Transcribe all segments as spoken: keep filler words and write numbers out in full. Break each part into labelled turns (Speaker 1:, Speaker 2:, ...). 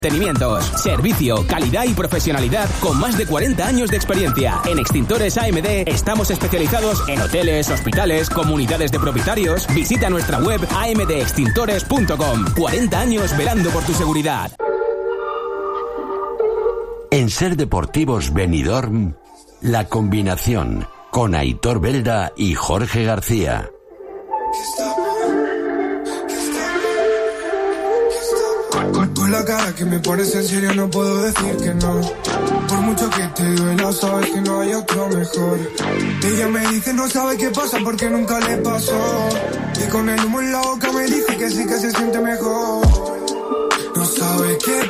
Speaker 1: Mantenimientos, servicio, calidad y profesionalidad con más de cuarenta años de experiencia. En Extintores A M D estamos especializados en hoteles, hospitales, comunidades de propietarios. Visita nuestra web a m d extintores punto com. cuarenta años velando por tu seguridad.
Speaker 2: En Ser Deportivos Benidorm, la combinación con Aitor Belda y Jorge García.
Speaker 3: Con la cara que me pones en serio no puedo decir que no. Por mucho que te duela sabes que no hay otro mejor. Ella me dice no sabe qué pasa porque nunca le pasó. Y con el humo en la boca me dice que sí que se siente mejor. No sabe qué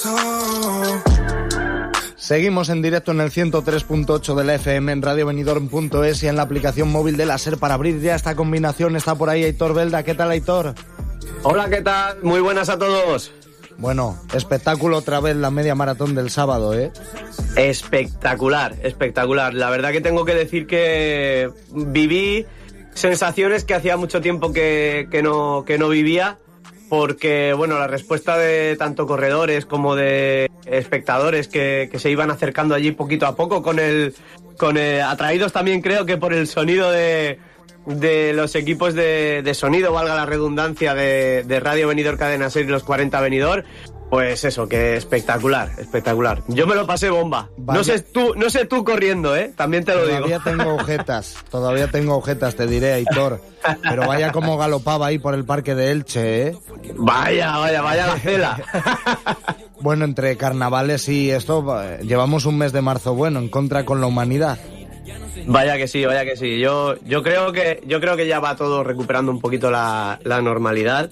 Speaker 3: pasó.
Speaker 4: Seguimos en directo en el ciento tres punto ocho de la F M, en radio benidorm punto es y en la aplicación móvil de la SER para abrir ya esta combinación. Está por ahí Aitor Belda. ¿Qué tal, Aitor?
Speaker 5: Hola, ¿qué tal? Muy buenas a todos.
Speaker 4: Bueno, espectáculo otra vez la media maratón del sábado, ¿eh?
Speaker 5: Espectacular, espectacular. La verdad que tengo que decir que viví sensaciones que hacía mucho tiempo que, que, no, que no vivía, porque, bueno, la respuesta de tanto corredores como de espectadores que, que se iban acercando allí poquito a poco, con el, con el, atraídos también creo que por el sonido de... de los equipos de, de sonido, valga la redundancia, de, de Radio Benidorm Cadena Ser y los cuarenta Benidorm, pues eso, que espectacular, espectacular. Yo me lo pasé bomba. Vaya. No sé tú, no sé tú corriendo, ¿eh? También te lo
Speaker 4: todavía
Speaker 5: digo.
Speaker 4: Todavía tengo ojetas, todavía tengo ojetas, te diré, Aitor. Pero vaya como galopaba ahí por el parque de Elche, ¿eh?
Speaker 5: Vaya, vaya, vaya la cela.
Speaker 4: Bueno, entre carnavales y esto, llevamos un mes de marzo bueno, en contra con la humanidad.
Speaker 5: Vaya que sí, vaya que sí. Yo, yo creo que, yo creo que ya va todo recuperando un poquito la, la normalidad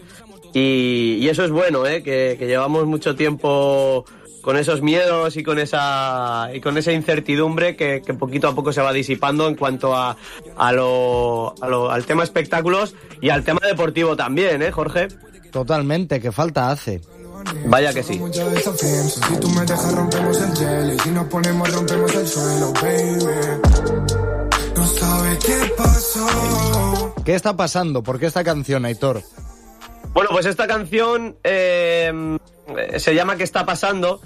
Speaker 5: y, y eso es bueno, ¿eh? Que, que llevamos mucho tiempo con esos miedos y con esa y con esa incertidumbre que, que poquito a poco se va disipando en cuanto a, a lo, a lo, al tema espectáculos y al tema deportivo también, ¿eh, Jorge?
Speaker 4: Totalmente, que falta hace.
Speaker 5: Vaya que sí.
Speaker 3: Si tú me dejas rompemos el hielo y si nos ponemos rompemos el suelo, baby. No sabe qué pasó.
Speaker 4: ¿Qué está pasando? ¿Por qué esta canción, Aitor?
Speaker 5: Bueno, pues esta canción eh, se llama ¿Qué está pasando?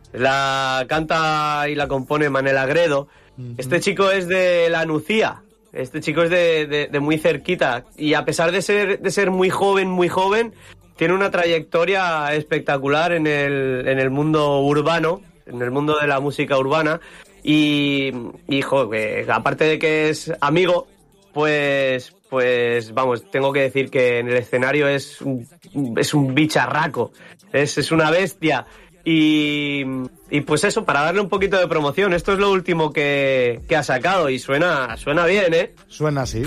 Speaker 5: La canta y la compone Manel Agredo. Uh-huh. Este chico es de La Nucía. Este chico es de, de, de muy cerquita. Y a pesar de ser, de ser muy joven, muy joven, tiene una trayectoria espectacular en el, en el mundo urbano, en el mundo de la música urbana. Y, y jo, que aparte de que es amigo, pues, pues vamos, tengo que decir que en el escenario es un, es un bicharraco, es, es una bestia. Y, y pues eso, para darle un poquito de promoción, esto es lo último que, que ha sacado y suena, suena bien, ¿eh?
Speaker 4: Suena así.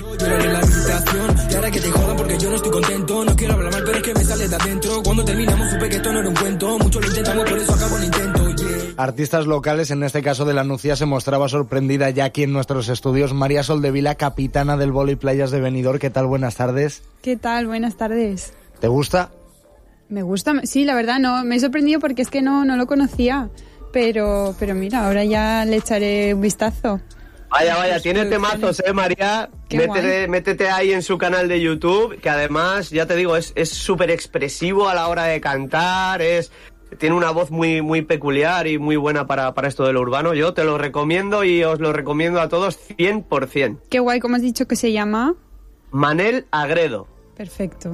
Speaker 3: Y ahora que te jodan porque yo no estoy contento, no quiero hablar mal, pero es que me sale de adentro. Cuando terminamos supe que esto no era un cuento, mucho lo intentamos, por eso acabo el intento, yeah.
Speaker 4: Artistas locales, en este caso de La Nucía, se mostraba sorprendida ya aquí en nuestros estudios. María Soldevila, capitana del Vóley Playas de Benidorm. ¿Qué tal? Buenas tardes.
Speaker 6: ¿Qué tal? Buenas tardes.
Speaker 4: ¿Te gusta?
Speaker 6: Me gusta, sí, la verdad, no, me he sorprendido porque es que no, no lo conocía, pero, pero mira, ahora ya le echaré un vistazo.
Speaker 5: Vaya, vaya, tiene temazos, eh, María. Métete, métete ahí en su canal de YouTube, que además, ya te digo, es es súper expresivo a la hora de cantar, es tiene una voz muy muy peculiar y muy buena para, para esto de lo urbano. Yo te lo recomiendo y os lo recomiendo a todos cien por ciento.
Speaker 6: Qué guay, ¿cómo has dicho que se llama?
Speaker 5: Manel Agredo.
Speaker 6: Perfecto.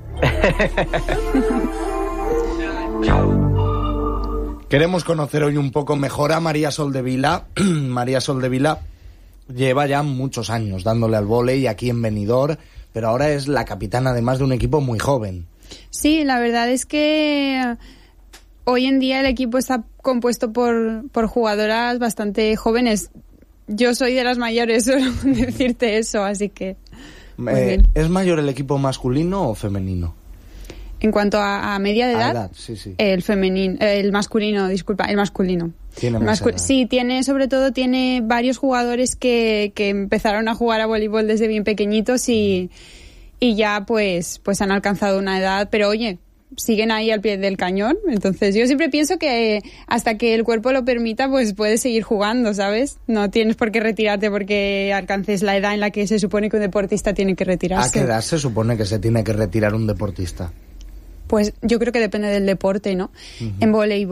Speaker 4: Queremos conocer hoy un poco mejor a María Soldevila. María Soldevila lleva ya muchos años dándole al vóley aquí en Benidorm, pero ahora es la capitana además de un equipo muy joven.
Speaker 6: Sí, la verdad es que hoy en día el equipo está compuesto por, por jugadoras bastante jóvenes. Yo soy de las mayores, solo decirte eso, así que...
Speaker 4: Eh, ¿Es mayor el equipo masculino o femenino?
Speaker 6: En cuanto a, a media de edad,
Speaker 4: edad sí, sí.
Speaker 6: el femenino, el masculino, disculpa, el masculino.
Speaker 4: Tiene
Speaker 6: el
Speaker 4: más
Speaker 6: mascul-
Speaker 4: edad.
Speaker 6: Sí, tiene, sobre todo, tiene varios jugadores que, que empezaron a jugar a voleibol desde bien pequeñitos y, y ya pues, pues han alcanzado una edad, pero oye, siguen ahí al pie del cañón. Entonces yo siempre pienso que hasta que el cuerpo lo permita, pues puedes seguir jugando, ¿sabes? No tienes por qué retirarte porque alcances la edad en la que se supone que un deportista tiene que retirarse.
Speaker 4: ¿A qué edad se supone que se tiene que retirar un deportista?
Speaker 6: Pues yo creo que depende del deporte, ¿no? Uh-huh. En voleibol